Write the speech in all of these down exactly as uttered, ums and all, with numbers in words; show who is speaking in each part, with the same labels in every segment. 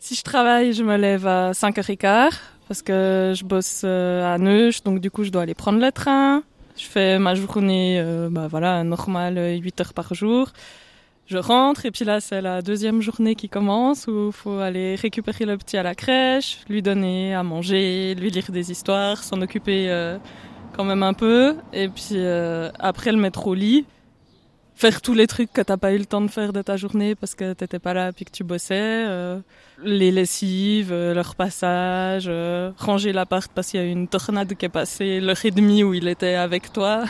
Speaker 1: Si je travaille, je me lève à cinq heures quinze parce que je bosse euh, à Neuch, donc du coup je dois aller prendre le train. Je fais ma journée euh, bah voilà, normale, huit heures par jour. Je rentre et puis là c'est la deuxième journée qui commence où il faut aller récupérer le petit à la crèche, lui donner à manger, lui lire des histoires, s'en occuper euh, quand même un peu et puis euh, après le mettre au lit. Faire tous les trucs que t'as pas eu le temps de faire de ta journée parce que t'étais pas là puis que tu bossais, euh, les lessives, euh, le repassage, euh, ranger l'appart parce qu'il y a eu une tornade qui est passée l'heure et demie où il était avec toi.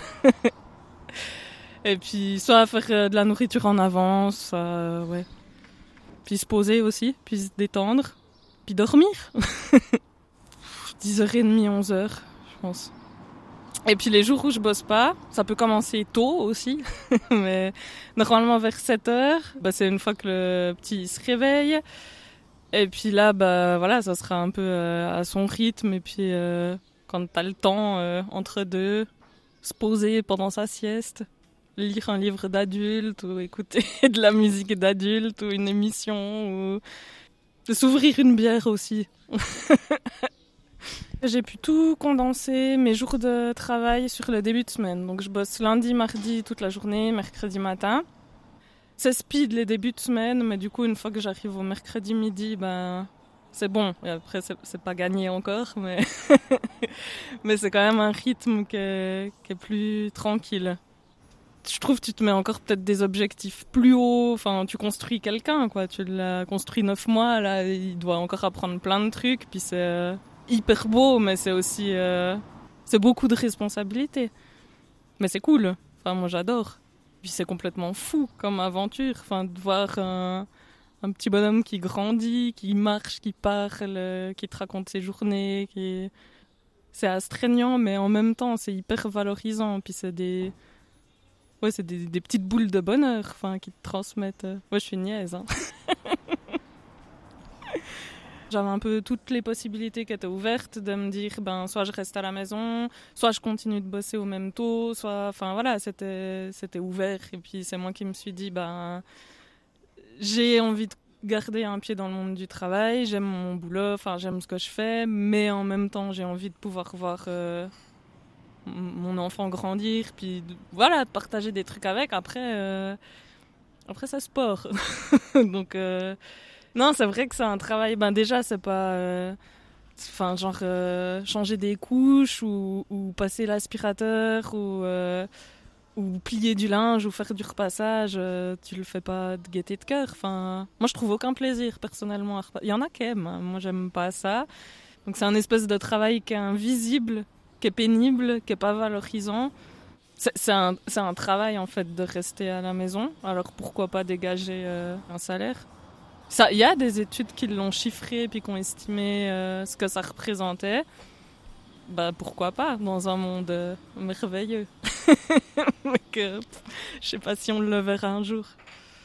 Speaker 1: Et puis soit faire euh, de la nourriture en avance, soit, euh, ouais. Puis se poser aussi, puis se détendre, puis dormir. dix heures trente, onze heures, je pense. Et puis les jours où je bosse pas, ça peut commencer tôt aussi, mais normalement vers sept heures, bah c'est une fois que le petit se réveille. Et puis là, bah voilà, ça sera un peu euh, à son rythme. Et puis euh, quand t'as le temps euh, entre deux, se poser pendant sa sieste, lire un livre d'adulte ou écouter de la musique d'adulte ou une émission ou s'ouvrir une bière aussi. J'ai pu tout condenser mes jours de travail sur le début de semaine. Donc je bosse lundi, mardi toute la journée, mercredi matin. C'est speed les débuts de semaine, mais du coup une fois que j'arrive au mercredi midi, ben c'est bon. Et après c'est, c'est pas gagné encore, mais mais c'est quand même un rythme qui est, qui est plus tranquille. Je trouve que tu te mets encore peut-être des objectifs plus hauts. Enfin, tu construis quelqu'un, quoi. Tu l'as construit neuf mois, là, il doit encore apprendre plein de trucs. Puis c'est euh, hyper beau, mais c'est aussi euh, c'est beaucoup de responsabilités. Mais c'est cool. Enfin, moi, j'adore. Puis c'est complètement fou comme aventure. Enfin, de voir un, un petit bonhomme qui grandit, qui marche, qui parle, qui te raconte ses journées. Qui... C'est astreignant, mais en même temps, c'est hyper valorisant. Puis c'est des Ouais, c'est des, des petites boules de bonheur, enfin, qui te transmettent. Moi, je suis niaise, hein. J'avais un peu toutes les possibilités qui étaient ouvertes de me dire, ben, soit je reste à la maison, soit je continue de bosser au même taux, soit, enfin, voilà, c'était, c'était ouvert. Et puis, c'est moi qui me suis dit, ben, j'ai envie de garder un pied dans le monde du travail, j'aime mon boulot, enfin, j'aime ce que je fais, mais en même temps, j'ai envie de pouvoir voir euh, mon enfant grandir, puis voilà, de partager des trucs avec. Après, euh, après c'est sport. Donc, euh, non, c'est vrai que c'est un travail. Ben déjà, c'est pas, euh, enfin, genre euh, changer des couches ou, ou passer l'aspirateur ou euh, ou plier du linge ou faire du repassage. Euh, tu le fais pas de gaieté de cœur. Enfin, moi, je trouve aucun plaisir personnellement. À repa- Il y en a qui aiment. Hein. Moi, j'aime pas ça. Donc, c'est un espèce de travail qui est invisible, qui est pénible, qui est pas valorisant. C'est, c'est, un, c'est un travail en fait de rester à la maison. Alors pourquoi pas dégager euh, un salaire? Ça, il y a des études qui l'ont chiffré puis qui ont estimé euh, ce que ça représentait. Bah pourquoi pas dans un monde euh, merveilleux. Mais que, je sais pas si on le verra un jour.